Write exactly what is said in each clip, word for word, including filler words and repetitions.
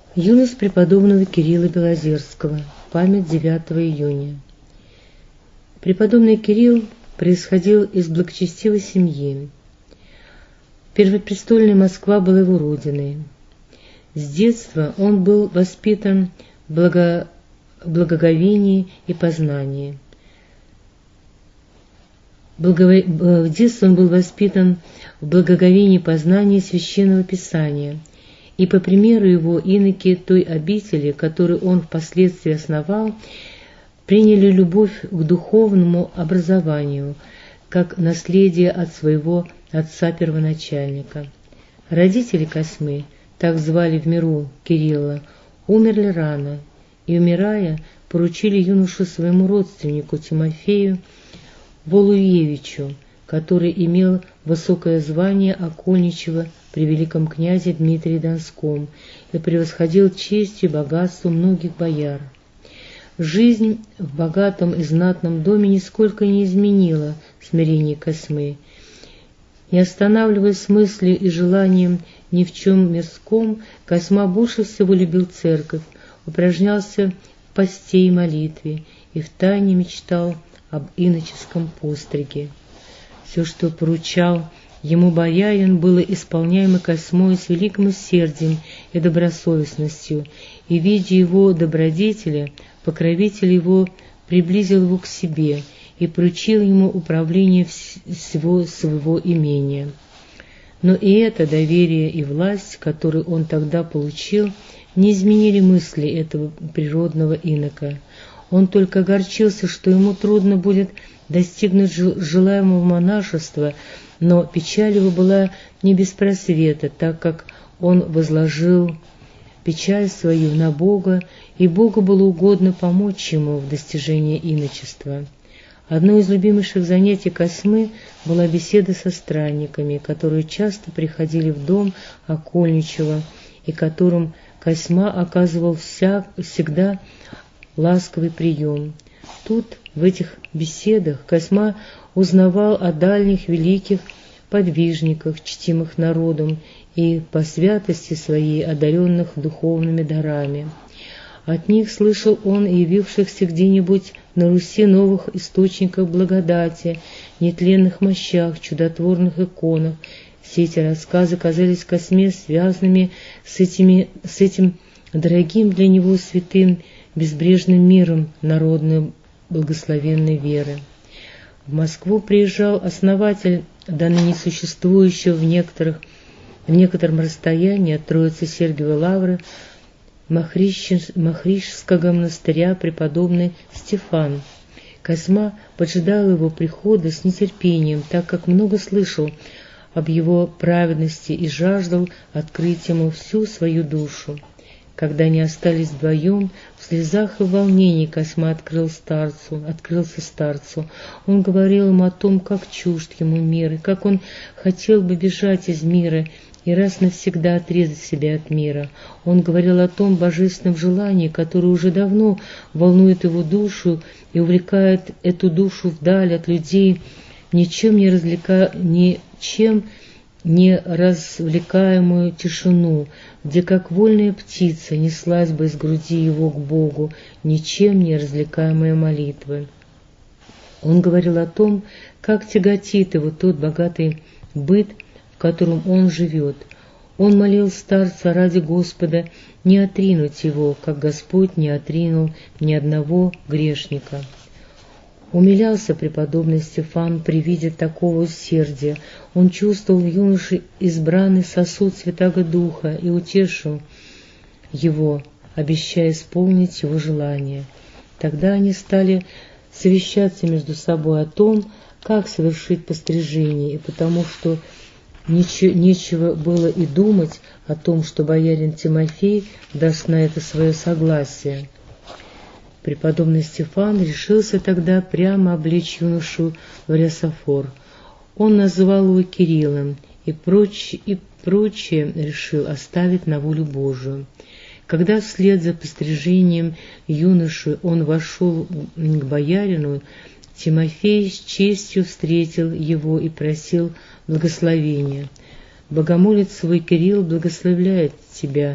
Юность преподобного Кирилла Белозерского. Память девятого июня. Преподобный Кирилл происходил из благочестивой семьи. Первопрестольная Москва была его родиной. С детства он был воспитан в благо... благоговении и познании. Благо... В детстве он был воспитан в благоговении и познании Священного Писания, и по примеру его иноки той обители, которую он впоследствии основал, приняли любовь к духовному образованию, как наследие от своего отца-первоначальника. Родители Косьмы, так звали в миру Кирилла, умерли рано, и, умирая, поручили юношу своему родственнику Тимофею Волуевичу, который имел высокое звание окольничего при великом князе Дмитрии Донском и превосходил честью и богатством многих бояр. Жизнь в богатом и знатном доме нисколько не изменила смирение Косьмы. Не останавливаясь мыслью и желанием ни в чем мирском, Косьма больше всего любил церковь, упражнялся в посте и молитве и втайне мечтал об иноческом постриге. Все, что поручал ему боярин, было исполняемо Косьмой с великим усердием и добросовестностью, и, видя его добродетеля, покровитель его приблизил его к себе и поручил ему управление всего своего имения. Но и это доверие и власть, которую он тогда получил, не изменили мысли этого природного инока. Он только огорчился, что ему трудно будет достигнуть желаемого монашества, но печаль его была не без просвета, так как он возложил печаль свою на Бога, и Богу было угодно помочь ему в достижении иночества. Одно из любимейших занятий Косьмы была беседа со странниками, которые часто приходили в дом окольничего, и которым Косьма оказывал вся, всегда ласковый прием. Тут, в этих беседах, Косьма узнавал о дальних великих подвижниках, чтимых народом, и по святости своей одаренных духовными дарами. От них слышал он и явившихся где-нибудь на Руси новых источников благодати, нетленных мощах, чудотворных иконах. Все эти рассказы казались Косьме связанными с, этими, с этим дорогим для него святым безбрежным миром народной благословенной веры. В Москву приезжал основатель до ныне существующего в, некоторых, в некотором расстоянии от Троицы Сергиевой Лавры Махришского монастыря преподобный Стефан. Косьма поджидал его прихода с нетерпением, так как много слышал об его праведности и жаждал открыть ему всю свою душу. Когда они остались вдвоем, в слезах и волнении Косьма открыл старцу, открылся старцу. Он говорил ему о том, как чужд ему мир, и как он хотел бы бежать из мира и раз навсегда отрезать себя от мира. Он говорил о том божественном желании, которое уже давно волнует его душу и увлекает эту душу вдаль от людей, ничем не развлека... ничем не развлекаемую тишину, где, как вольная птица, неслась бы из груди его к Богу ничем не развлекаемая молитва. Он говорил о том, как тяготит его тот богатый быт, в котором он живет. Он молил старца ради Господа не отринуть его, как Господь не отринул ни одного грешника. Умилялся преподобный Стефан при виде такого усердия. Он чувствовал в юноше избранный сосуд Святаго Духа и утешил его, обещая исполнить его желание. Тогда они стали совещаться между собой о том, как совершить пострижение, и потому что ничего, нечего было и думать о том, что боярин Тимофей даст на это свое согласие. Преподобный Стефан решился тогда прямо облечь юношу в рясофор. Он называл его Кириллом и прочее, и прочее решил оставить на волю Божию. Когда вслед за пострижением юноши он вошел к боярину, Тимофей с честью встретил его и просил благословения. «Богомолец свой Кирилл благословляет тебя,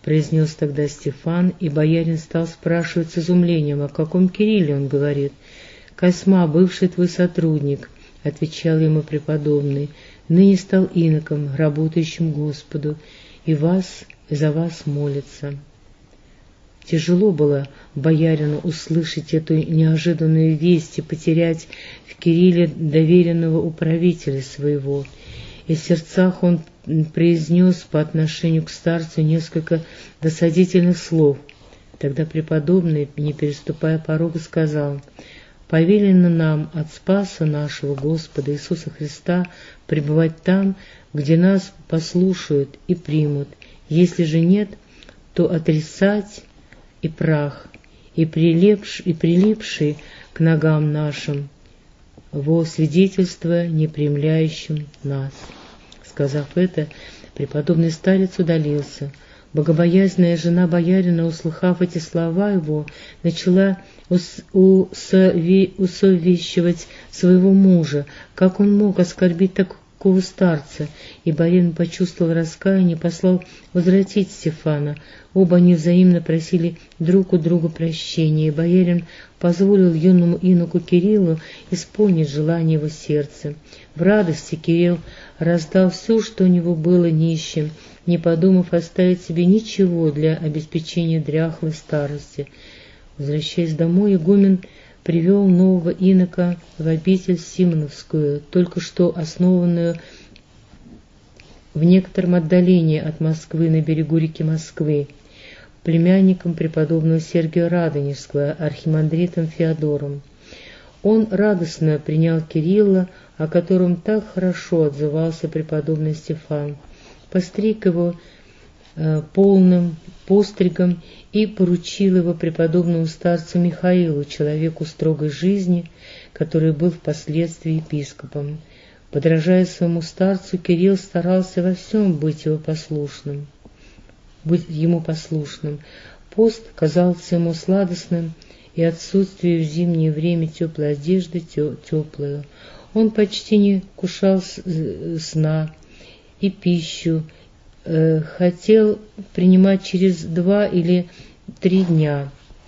произнес тогда Стефан, и боярин стал спрашивать с изумлением, о каком Кирилле он говорит. «Косьма, бывший твой сотрудник», — отвечал ему преподобный, — «ныне стал иноком, работающим Господу, и вас, и за вас молится». Тяжело было боярину услышать эту неожиданную весть и потерять в Кирилле доверенного управителя своего, и в сердцах он произнес по отношению к старцу несколько досадительных слов. Тогда преподобный, не переступая порога, сказал: «Повелено нам от Спаса нашего Господа Иисуса Христа пребывать там, где нас послушают и примут. Если же нет, то отрицать и прах, и, прилепш, и прилипший к ногам нашим во свидетельство неприемляющим нас». Сказав это, преподобный старец удалился. Богобоязненная жена боярина, услыхав эти слова его, начала усовещивать своего мужа, как он мог оскорбить такого старца, и боярин почувствовал раскаяние, послал возвратить Стефана. Оба они взаимно просили друг у друга прощения, и боярин позволил юному иноку Кириллу исполнить желание его сердца. В радости Кирилл раздал все, что у него было нищим, не подумав оставить себе ничего для обеспечения дряхлой старости. Возвращаясь домой, игумен привел нового инока в обитель Симоновскую, только что основанную в некотором отдалении от Москвы на берегу реки Москвы, племянником преподобного Сергия Радонежского, архимандритом Феодором. Он радостно принял Кирилла, о котором так хорошо отзывался преподобный Стефан, постриг его э, полным постригом и поручил его преподобному старцу Михаилу, человеку строгой жизни, который был впоследствии епископом. Подражая своему старцу, Кирилл старался во всем быть его послушным, быть ему послушным. Пост казался ему сладостным, и отсутствие в зимнее время теплой одежды теплую. Он почти не кушал сна и пищу, э, хотел принимать через два или три дня.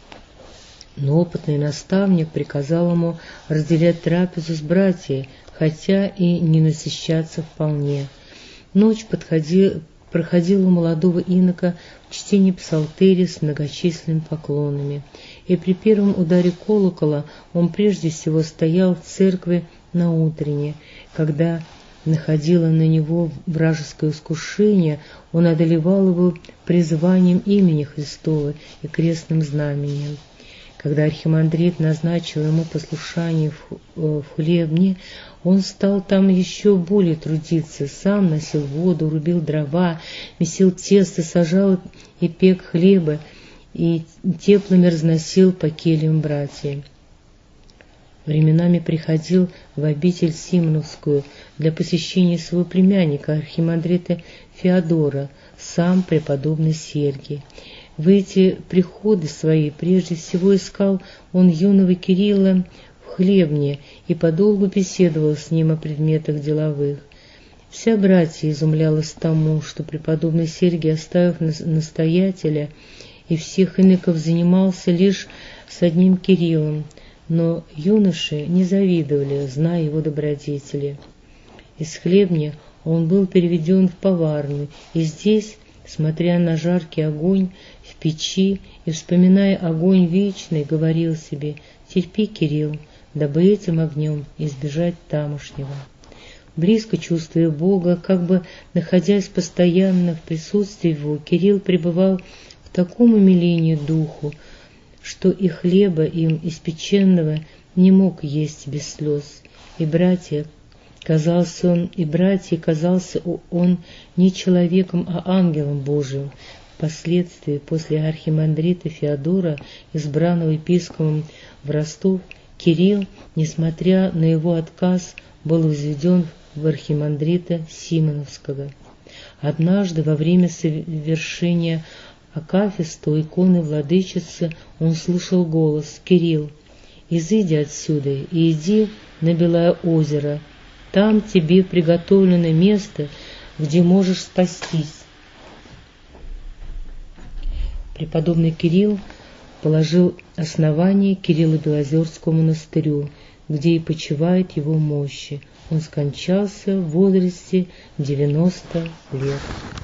Но опытный наставник приказал ему разделять трапезу с братьями, хотя и не насыщаться вполне. Ночь подходила, проходила у молодого инока в чтении псалтыри с многочисленными поклонами, и при первом ударе колокола он прежде всего стоял в церкви на утренне. Когда находило на него вражеское искушение, он одолевал его призыванием имени Христова и крестным знамением. Когда архимандрит назначил ему послушание в хлебне, он стал там еще более трудиться, сам носил воду, рубил дрова, месил тесто, сажал и пек хлеба, и теплыми разносил по кельям братьям. Временами приходил в обитель Симоновскую для посещения своего племянника, архимандрита Феодора, сам преподобный Сергий. В эти приходы свои прежде всего искал он юного Кирилла в хлебне и подолгу беседовал с ним о предметах деловых. Вся братья изумлялась тому, что преподобный Сергий, оставив настоятеля и всех иноков, занимался лишь с одним Кириллом, но юноши не завидовали, зная его добродетели. Из хлебни он был переведен в поварню, и здесь, смотря на жаркий огонь в печи и вспоминая огонь вечный, говорил себе: «Терпи, Кирилл, дабы этим огнем избежать тамошнего». Близко чувствуя Бога, как бы находясь постоянно в присутствии Его, Кирилл пребывал в таком умилении духу, что и хлеба им испеченного не мог есть без слез. И братья казался он, и братья казался он не человеком, а ангелом Божиим. Впоследствии, после архимандрита Феодора, избранного епископом в Ростов, Кирилл, несмотря на его отказ, был возведен в архимандрита Симоновского. Однажды, во время совершения акафиста у иконы владычицы, он слышал голос: «Кирилл, изыди отсюда и иди на Белое озеро, там тебе приготовлено место, где можешь спастись». Преподобный Кирилл положил основание Кирилло-Белозерскому монастырю, где и почивает его мощи. Он скончался в возрасте девяноста лет.